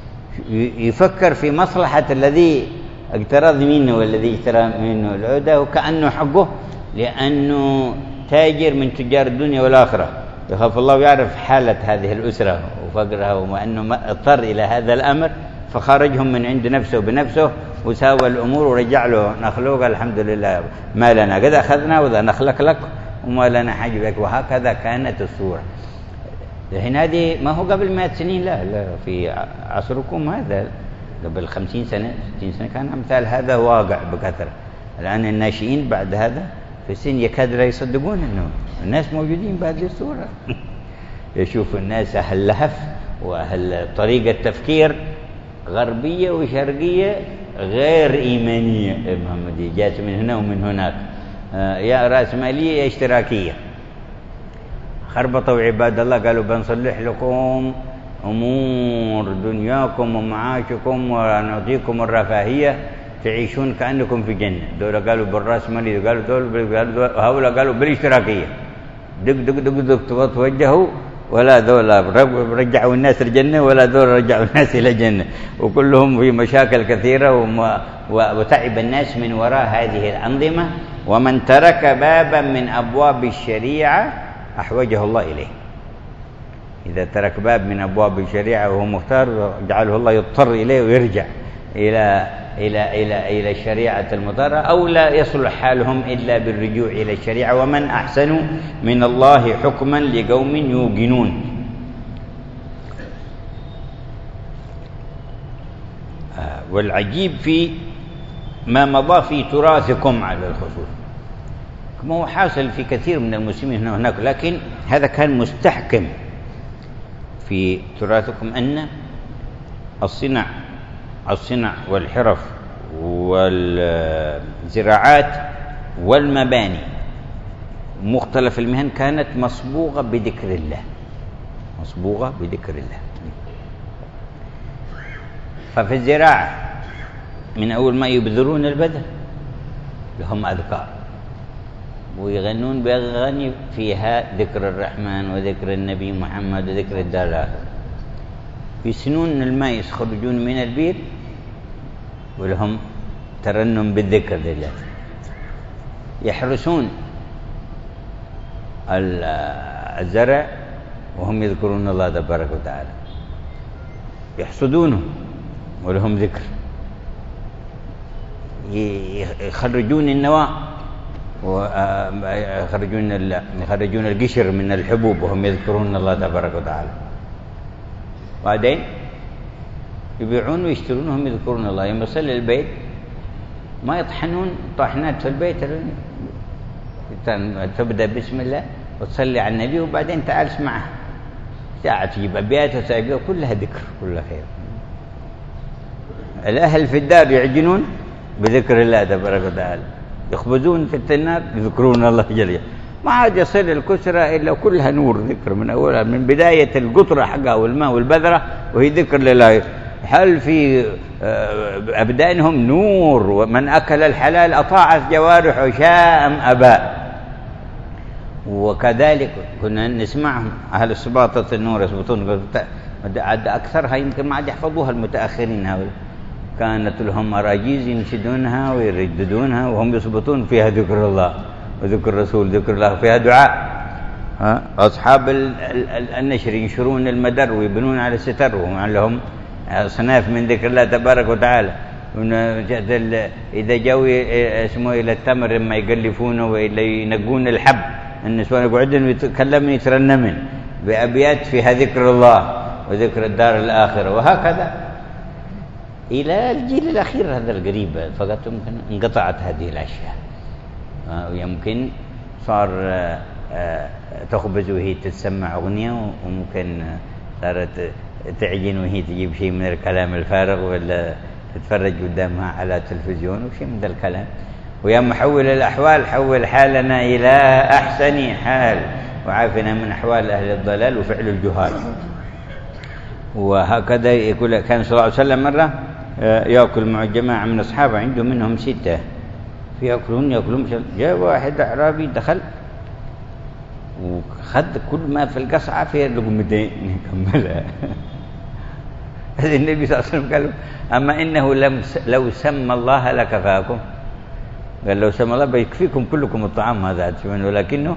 يفكر في مصلحة الذي اقترض منه والذي اشترى منه العودة وكأنه حقه، لأنه تاجر من تجار الدنيا والآخرة، يخاف الله ويعرف حالة هذه الأسرة وفقرها، وأنه اضطر إلى هذا الأمر فخرجهم من عند نفسه بنفسه وساوى الأمور ورجع له نخله وقال الحمد لله ما لنا قد أخذنا وذا نخلك لك وما لنا حاجة بك. وهكذا كانت الصورة. الحين هذه ما هو قبل 100 سنين، لا في عصركم هذا قبل 50 سنة 60 سنة كان أمثال هذا واقع بكثرة. الآن الناشئين بعد هذا في السن يكاد لا يصدقون أنه الناس موجودين بهذه الصورة. يشوف الناس أهل لهف وأهل طريقة تفكير غربية وشرقية غير إيمانية محمدية، جات من هنا ومن هناك، يا رأسمالية يا اشتراكية. خربطوا عباد الله، قالوا بنصلح لكم أمور دنياكم ومعاشكم ونعطيكم الرفاهية تعيشون كأنكم في جنة. دول قالوا بالرأسمالية، قالوا دول هؤلاء قالوا بالاشتراكية. دق دق دق دق توجهوا، ولا دول رجعوا الناس الجنة ولا دول رجعوا الناس إلى الجنة، وكلهم في مشاكل كثيرة وتعب الناس من وراء هذه الأنظمة. ومن ترك بابا من أبواب الشريعة أحوجه الله إليه. إذا ترك باب من أبواب الشريعة وهو مختار جعله الله يضطر إليه ويرجع إلى الشريعة المضطرة، أو لا يصلح حالهم إلا بالرجوع إلى الشريعة. ومن أحسن من الله حكما لقوم يوقنون. والعجيب في ما مضى في تراثكم على الخصوص، كما هو حاصل في كثير من المسلمين هنا وهناك، لكن هذا كان مستحكم في تراثكم أن الصنع والحرف والزراعات والمباني مختلف المهن كانت مصبوغة بذكر الله، مصبوغة بذكر الله. ففي الزراعة من أول ما يبذرون البذر لهم أذكار ويغنون بأغاني فيها ذكر الرحمن وذكر النبي محمد وذكر الدار الآخرة. يسنون الماء يخرجون من البير ولهم ترنم بالذكر لله. يحرسون الزرع وهم يذكرون الله تبارك وتعالى. يحصدونه ولهم ذكر. يخرجون النواة ويخرجون القشر من الحبوب وهم يذكرون الله تبارك وتعالى. بعدين يبيعون ويشترون وهم يذكرون الله. يوم يصل البيت ما يطحنون طاحنات في البيت، تبدأ بسم الله وتصلي على النبي وبعدين تعال اسمعها. ساعة تجيب أبيات وساقية كلها ذكر كلها خير. الأهل في الدار يعجنون بذكر الله تبارك وتعالى، يخبزون في التنار يذكرون الله جل. ما عاد يصل الكسرى إلا كلها نور ذكر من أولها، من بداية القطرة حقها والماء والبذرة وهي ذكر لله. هل في أبدانهم نور، ومن أكل الحلال أطاعت جوارحه شاء أم أبى. وكذلك كنا نسمعهم أهل السباطة النور يسبطون، عاد أكثرها يمكن ما عاد يحفظوها المتأخرين هؤلاء، كانت لهم أراجيز ينشدونها ويرددونها وهم يسبطون فيها ذكر الله وذكر الرسول، ذكر الله فيها دعاء. أصحاب النشر ينشرون المدر ويبنون على الستر وهم لهم أصناف من ذكر الله تبارك وتعالى. إذا جو اسمه إلى التمر لما يقلفونه وإلا ينقون الحب، النسوان يقعدون يتكلمون يترنمن بأبيات فيها ذكر الله وذكر الدار الآخرة، وهكذا إلى الجيل الأخير هذا القريب. فقط يمكن انقطعت هذه الأشياء، ويمكن صار تخبز وهي تسمع أغنية، وممكن صارت تعجن وهي تجيب شيء من الكلام الفارغ، ولا تتفرج قدامها على التلفزيون وشيء من ذا الكلام. ويا محول الأحوال حول حالنا إلى أحسن حال، وعافنا من أحوال أهل الضلال وفعل الجهال. وهكذا يقول كان صلى الله عليه وسلم مرة يأكل مع جماعة من أصحابه، عنده منهم 6 يأكلون. جاء واحد أعرابي دخل وخذ كل ما في القصعة فيها لقمتين يكملها. النبي صلى الله عليه وسلم قال أما إنه لو سمى الله لكفاكم، قال لو سمى الله بيكفيكم كلكم الطعام هذا، ولكنه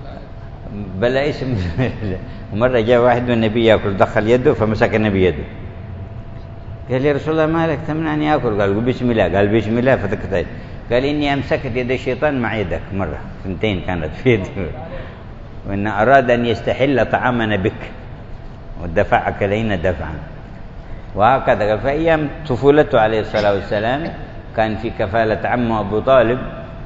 بلا اسم. ومرة جاء واحد والنبي يأكل، دخل يده فمسك النبي يده، قال يا رسول الله ما لك تمنعني أكل؟ قال بسم الله. قال بسم الله فتكتين. قال إني أمسكت يد الشيطان مع يدك مرة، 2 كانت في يده، وإن أراد أن يستحل طعامنا بك ودفعك إلينا دفعا. وهكذا قال. فأيام طفولته عليه الصلاة والسلام كان في كفالة عمه أبو طالب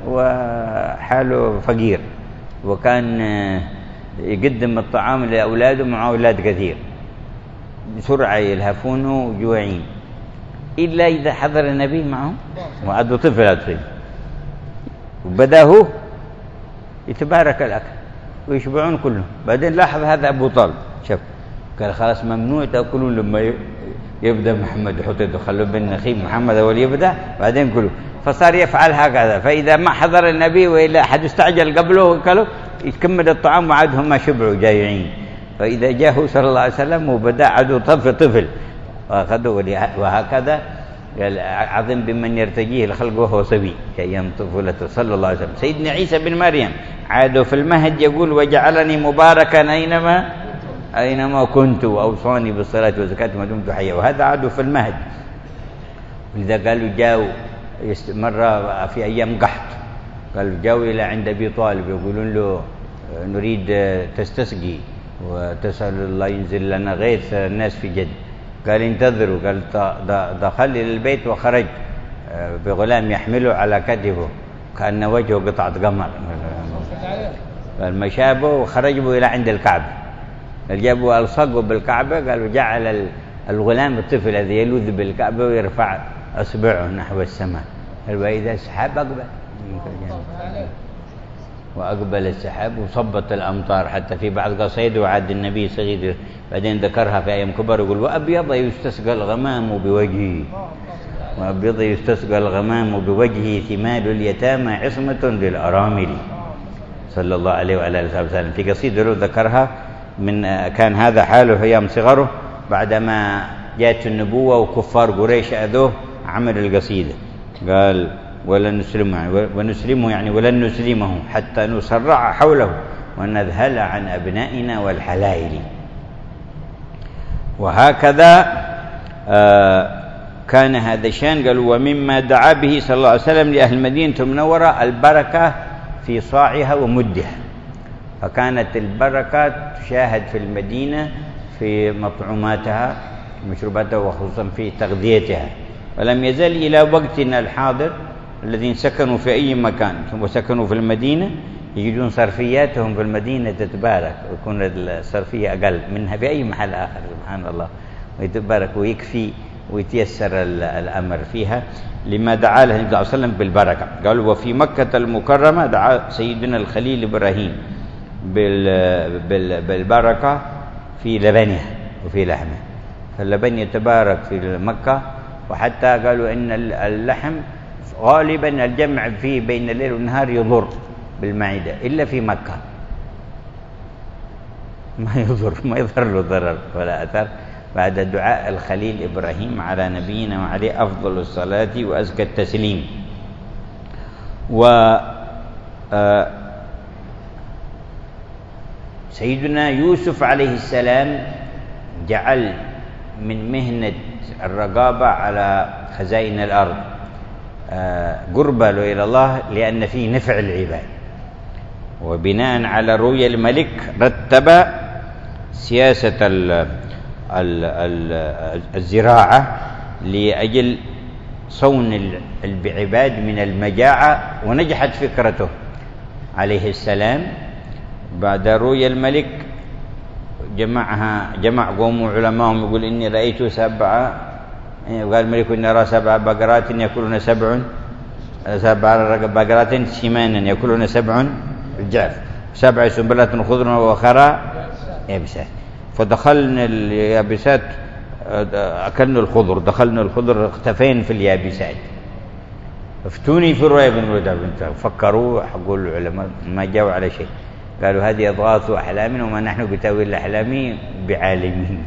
وحاله فقير، وكان يقدم الطعام لأولاده مع أولاد كثير بسرعة يلهفونه وجوعين، إلا إذا حضر النبي معهم وعده طفل وبداه يتبارك الأكل ويشبعون كلهم. بعدين لاحظ هذا أبو طالب شاف، قال خلاص ممنوع تأكلون لما يبدأ محمد، يحط يده خلوا بين نخيم محمد أول يبدأ بعدين كله. فصار يفعل هكذا، فإذا ما حضر النبي وإلا أحد استعجل قبله وكله يكمل الطعام وعدهم ما شبعوا جايعين. فإذا جاءه صلى الله عليه وسلم وبدأ عدو طفل وأخذوا. وهكذا قال عظم بمن يرتجيه الخلق وهو صبي كأيام طفولته صلى الله عليه وسلم. سيدنا عيسى بن مريم عاده في المهد يقول وجعلني مباركا أينما كنت وأوصاني بالصلاة والزكاة ما دمت حيا. وهذا عاده في المهد. ولذا قالوا جاءوا مرة في أيام قحط، قالوا جاءوا إلى عند أبي طالب يقولون له نريد تستسقي وتسأل الله ينزل لنا غيث الناس في جد. قال انتظروا. قال دخل إلى البيت وخرج بغلام يحمله على كتفه كأن وجهه قطعة قمر. قال ما شابه وخرجوا إلى عند الكعبة، جابوا ألصقوا بالكعبة. قالوا جعل الغلام الطفل الذي يلوذ بالكعبة ويرفع أصبعه نحو السماء. قال وإذا السحاب أقبل، وأقبل السحاب وصبت الأمطار حتى في بعض قصيده وعد النبي صغير. بعدين ذكرها في أيام كبر يقول وأبيض يستسقى الغمام بوجهه، وأبيض يستسقى الغمام بوجهه ثمال اليتامى عصمة للأرامل صلى الله عليه وعلى آله وسلم. في قصيدة له ذكرها من كان هذا حاله أيام صغره بعدما جاءت النبوة وكفار قريش أذوه عمل القصيدة. قال ولن نسلمه يعني ولن نسلمه حتى نسرع حوله ونذهل عن أبنائنا والحلائل. وهكذا كان هذا الشان. قالوا ومما دعا به صلى الله عليه وسلم لأهل المدينة المنورة البركة في صاعها ومدها. فكانت البركة تشاهد في المدينة في مطعوماتها مشروباتها وخصوصا في تغذيتها. ولم يزل إلى وقتنا الحاضر الذين سكنوا في أي مكان وسكنوا في المدينة يجدون صرفياتهم في المدينة تتبارك، ويكون الصرفية أقل منها في أي محل آخر سبحان الله، ويتبارك ويكفي ويتيسر الأمر فيها، لما دعا له النبي صلى الله عليه وسلم بالبركة. قال وفي مكة المكرمة دعا سيدنا الخليل إبراهيم بالبركة في لبنها وفي لحمه، فاللبن يتبارك في مكة. وحتى قالوا إن اللحم غالبا الجمع فيه بين الليل والنهار يضر بالمعدة، إلا في مكة ما يضر له ضرر ولا أثر. بعد دعاء الخليل إبراهيم على نبينا وعليه أفضل الصلاة وأزكى التسليم. سيدنا يوسف عليه السلام جعل من مهنة الرقابة على خزائن الأرض قربة إلى الله، لأن فيه نفع العباد. وبناء على رؤية الملك رتب سياسة الزراعة لأجل صون العباد من المجاعة، ونجحت فكرته عليه السلام. بعد رؤيا الملك جمع قوم علماءهم يقول إني رأيت 7، قال الملك إني أرى 7 بقرات يأكلون 7 بقرات سمانا يأكلون 7 رجال 7 سنبلات خضر وأخرى يابسات. فدخلنا اليابسات أكلنا الخضر، دخلنا الخضر اختفين في اليابسات. افتوني في الرؤيا بن رودة فكروا حقوا العلماء ما جاوا على شيء، قالوا هذه أضغاث أحلام وما نحن بتأويل الأحلام بعالمين.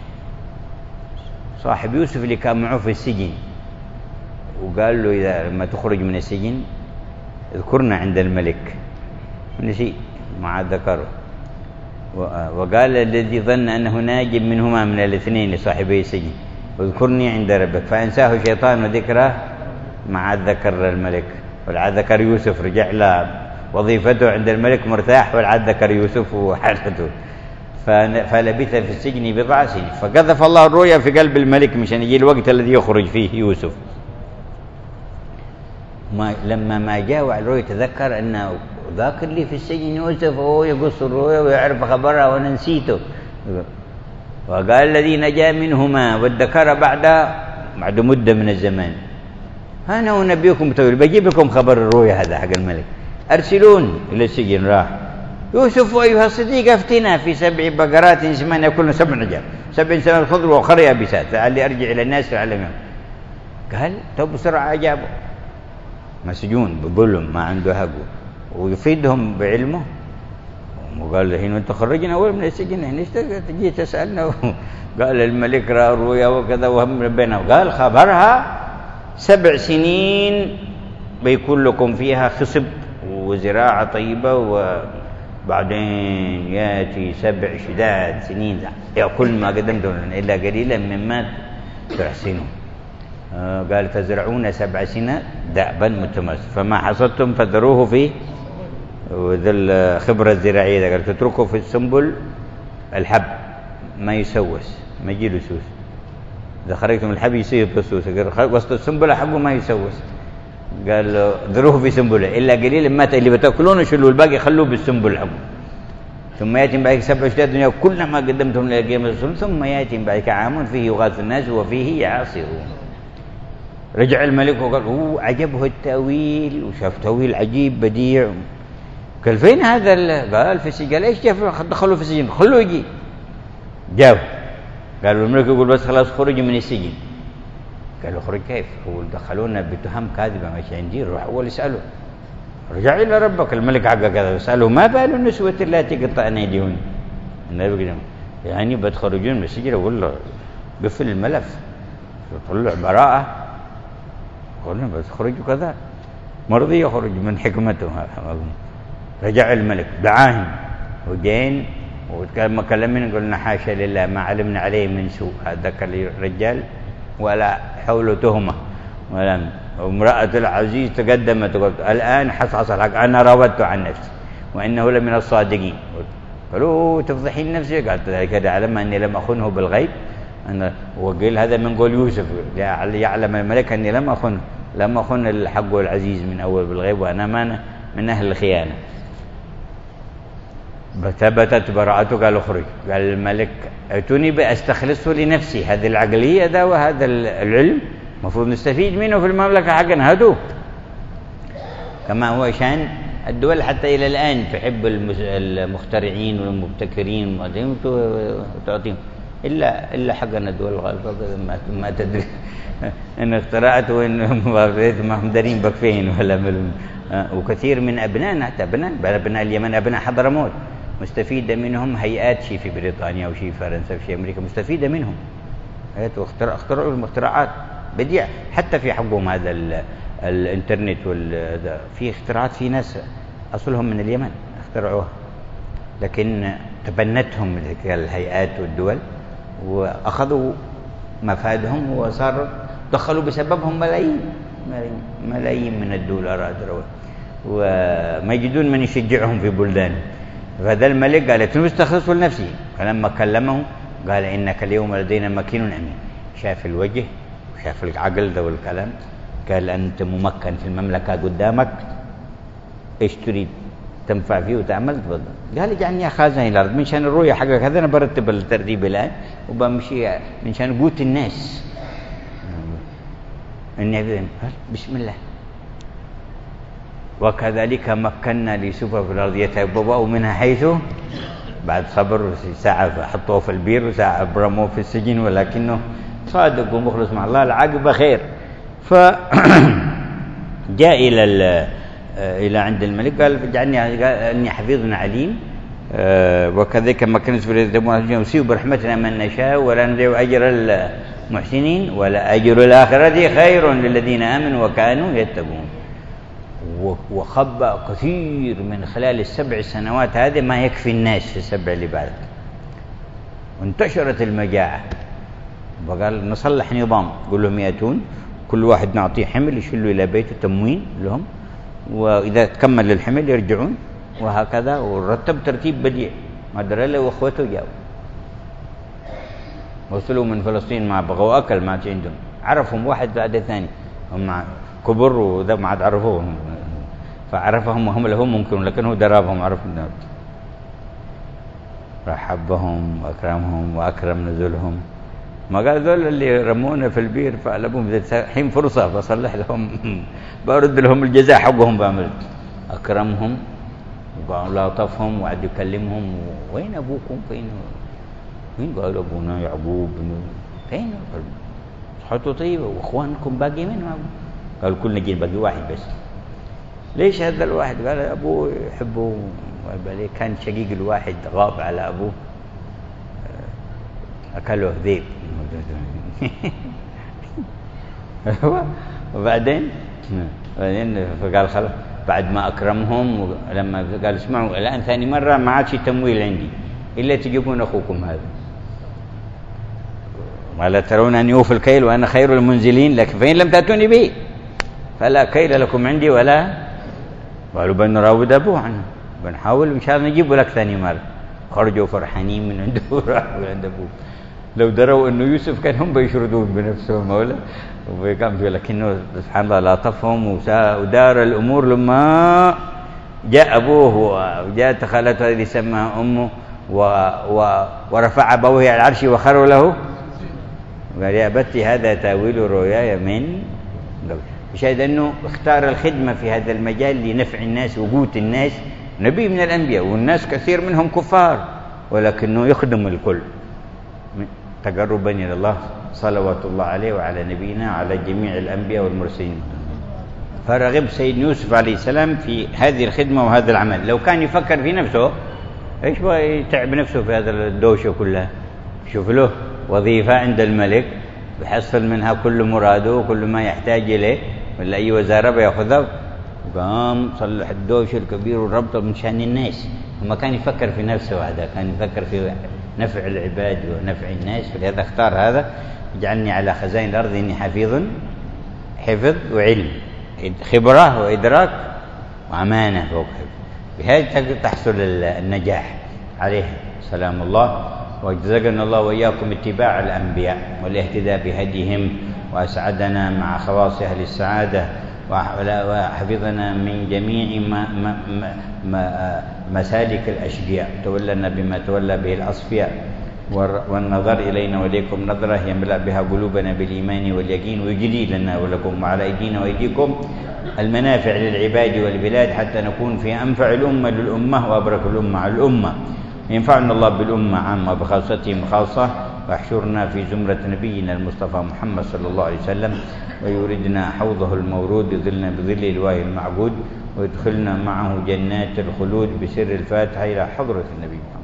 صاحب يوسف اللي كان معه في السجن وقال له إذا لما تخرج من السجن اذكرنا عند الملك، نسي ما عاد ذكره. وقال الذي ظن أنه ناج منهما من الاثنين لصاحبي السجن واذكرني عند ربك، فأنساه شيطان وذكره ما عاد ذكر الملك والعاد ذكر يوسف. رجع له وظيفته عند الملك مرتاح والعاد ذكر يوسف وحالته، فلبث في السجن بضع سنين. فقذف الله الرؤيا في قلب الملك مشان يجي الوقت الذي يخرج فيه يوسف. لما ما جاء على الرؤيا تذكر أن ذاكر لي في السجن يوسف وهو يقص الرؤيا ويعرف خبرها وأنا نسيته. وقال الذي نجا منهما وادكر بعد مدة من الزمان أنا ونبيكم بتقول بجيب لكم خبر الرؤيا هذا حق الملك، أرسلون إلى السجن. راح يوسف أيها الصديق أفتنا في 7 بقرات سمان يأكلن 7 رجال 7 سنوات خضر وأخرى يابسات لعلي أرجع إلى الناس لعلهم. قال تو بسرعة أجابوا مسجون بظلم ما عنده حق ويفيدهم بعلمه. وقال حين أنت خرجنا أول من السجن هنا تجي تسألنا قال الملك رأى الرؤيا وكذا وهم ربنا. قال خبرها 7 سنين بيكون لكم فيها خصب وزراعة طيبة، وبعدين يأتي 7 شداد سنين يأكل ما قدمتم إلا قليلا مما تحسنون. قال تزرعون 7 سنين دأبا متماسك فما حصدتم فذروه في وذا الخبرة الزراعية. قال تتركه في السنبل الحب ما يسوس ما يجي له سوس، إذا خرجتم الحب يصير بسوس، وسط السنبل حبه ما يسوس. قال ذروه في سنبله إلا قليلا ما اللي بتأكلونه شلوا الباقي خلوه بالسنبل حبه. ثم يأتي بعد 7 شداد الدنيا كل ما قدمتم لقيم الرسول، ثم يأتي بعد عام فيه يغاث الناس وفيه يعصرون. رجع الملك وقال عجبه التأويل وشاف تأويل عجيب بديع. قال فين هذا قال في السجن. قال ايش جاء دخلوا في السجن خلوه يجي. جاء قالوا الملك يقول بس خلاص خرج من السجن. قالوا خرج كيف؟ دخلونا بتهم كاذبة ماشي عندي. روح أول اسأله رجع إلى ربك. الملك حقا كذا اسأله ما بال النسوة اللاتي قطعن أيديهن يعني بتخرجون من السجن ولا قفل الملف طلع براءة قلنا بس خرجوا كذا مرضي يخرج من حكمته. رجع الملك دعاهم وجين وكما كلمنا قلنا حاشا لله ما علمنا عليه من سوء. هذاك الرجال ولا حول تهمة ولا. وامرأة العزيز تقدمت وقالت الآن حصحص الحق أنا راودته عن نفسي وإنه لمن الصادقين. قالوا تفضحين نفسك؟ قالت ذلك علم أني لم أخنه بالغيب. وقيل هذا من قول يوسف يعلم الملك أني لم أخن الحق العزيز من أول بالغيب وأنا من أهل الخيانة. ثبتت براءته قال اخرج. قال الملك ائتوني بأستخلصه لنفسي، هذه العقلية ده وهذا العلم المفروض نستفيد منه في المملكة حقنا، هاتوه. كما هو شان الدول حتى إلى الآن تحب المخترعين والمبتكرين وتعطيهم، إلا حقنا الدول الغربية ما تدري إن اخترعت وإن ما هم دارين بك فين ولا وكثير من أبنائنا حتى أبناء اليمن، أبناء حضرموت مستفيدة منهم هيئات، شيء في بريطانيا وشيء في فرنسا وشيء في أمريكا مستفيدة منهم هيئات، اخترعوا المخترعات بديع. حتى في حقهم هذا الانترنت في اختراعات، في ناس أصلهم من اليمن اخترعوها، لكن تبنتهم الهيئات والدول وأخذوا مفادهم وصاروا دخلوا بسببهم ملايين من الدولارات، وما يجدون من يشجعهم في بلدان. فهذا الملك قال تستخلصه لنفسي، فلما كلمه قال إنك اليوم لدينا مكين أمين. شاف الوجه وشاف العقل ده والكلام، قال أنت ممكن في المملكة قدامك، إيش تريد تنفع فيه وتعمل تفضل. قال اجعلني خازن الأرض، من شان الرؤية حقك هذا أنا برتب الترتيب الآن وبمشي من شان قوت الناس. بسم الله. وكذلك مكنا ليوسف في الأرض يتبوأ منها حيث، بعد صبر ساعة حطوه في البير وساعة برموه في السجن، ولكنه صادق ومخلص مع الله، العاقبة خير. فجاء إلى عند الملك قال اجعلني أني حفيظ عليم، وكذلك مكنا في الأرض نصيب برحمتنا من نشاء ولا نضيع أجر المحسنين ولا أجر الآخرة خير للذين آمنوا وكانوا يتقون. وخبأ كثير من خلال السبع سنوات هذه ما يكفي الناس في السبع اللي بعد، وانتشرت المجاعة. وقال نصلح نظام، قل لهم يأتون كل واحد نعطيه حمل يشلوا إلى بيته تموين لهم، وإذا تكمل الحمل يرجعون، وهكذا. ورتب ترتيب بديع. مدرلة وأخوته جاءوا وصلوا من فلسطين ما بغوا أكل ما عندهم، عرفهم واحد بعد الثاني، هم كبر وذا ما عاد عرفوهم، فعرفهم وهم لهم ممكن، لكن هو درابهم عرفهم، رحبهم وأكرمهم وأكرم نزلهم. ما قال ذول اللي رمونا في البير فألبهم حين فرصة بصلح لهم برد لهم الجزاء حقهم، بعمل أكرمهم ولاطفهم وقعد يكلمهم. وين أبوكم؟ فين قالوا أبونا يعقوب فين؟ صحته طيبة وأخوانكم باقي منهم؟ قالوا كلنا جيل باقي واحد بس. ليش هذا الواحد؟ قال أبوه يحبه، كان شقيق الواحد غاب على أبوه أكله ذيب وبعدين فقال خلاص بعد ما أكرمهم، لما قال اسمعوا الآن ثاني مرة ما عادش تمويل عندي إلا تجيبون أخوكم هذا، ولا ترون أن يوفي الكيل وأنا خير المنزلين، لكن فإن لم تأتوني به فلا كيل لكم عندي ولا. قالوا بنراود أبوه عنه، بنحاول إن شاء الله نجيب لك ثاني مرة. خرجوا فرحانين من عنده وراحوا عند أبوه. لو دروا أنه يوسف كان هم بيشردون بنفسهم مولا وكان فيه، لكنه سبحان الله لاطفهم ودار الأمور. لما جاء أبوه وجاءت خالته الذي سماها أمه ورفع أبوه على العرش وخروا له قال يا بتي هذا تاويل رؤياي من قبل. شاهد أنه اختار الخدمة في هذا المجال لنفع الناس وقوت الناس. نبي من الأنبياء والناس كثير منهم كفار، ولكنه يخدم الكل تقربا إلى الله صلوات الله عليه وعلى نبينا على جميع الأنبياء والمرسلين. فرغب سيد يوسف عليه السلام في هذه الخدمة وهذا العمل. لو كان يفكر في نفسه إيش بقى يتعب نفسه في هذا الدوشة كلها؟ شوف له وظيفة عند الملك بيحصل منها كل مراده وكل ما يحتاج إليه، ولا أي وزارة بيأخذها، وقام صلح الدوشة الكبير والربط من شأن الناس. وما كان يفكر في نفسه، هذا كان يفكر في نفع العباد ونفع الناس. فلهذا اختار هذا، اجعلني على خزائن الأرض إني حفظ وعلم، خبرة وإدراك وأمانة فوق حفظ. بهذا تحصل النجاح عليه سلام الله. وجزانا الله وإياكم اتباع الأنبياء والاهتداء بهديهم، وأسعدنا مع خواص أهل السعادة وحفظنا من جميع مسالك الأشقياء، تولنا بما تولى به الأصفياء، والنظر إلينا وإليكم نظرة يملأ بها قلوبنا بالإيمان واليقين، ويجري لنا ولكم وعلى أيدينا وأيديكم المنافع للعباد والبلاد، حتى نكون في أنفع الأمة للأمة وأبرك الأمة على الأمة. ينفعنا الله بالأمة عامة بخاصتهم خاصة، واحشرنا في زمرة نبينا المصطفى محمد صلى الله عليه وسلم، ويوردنا حوضه المورود يظلنا بظل الواه المعبود، ويدخلنا معه جنات الخلود بسر الفاتحة إلى حضرة النبي محمد.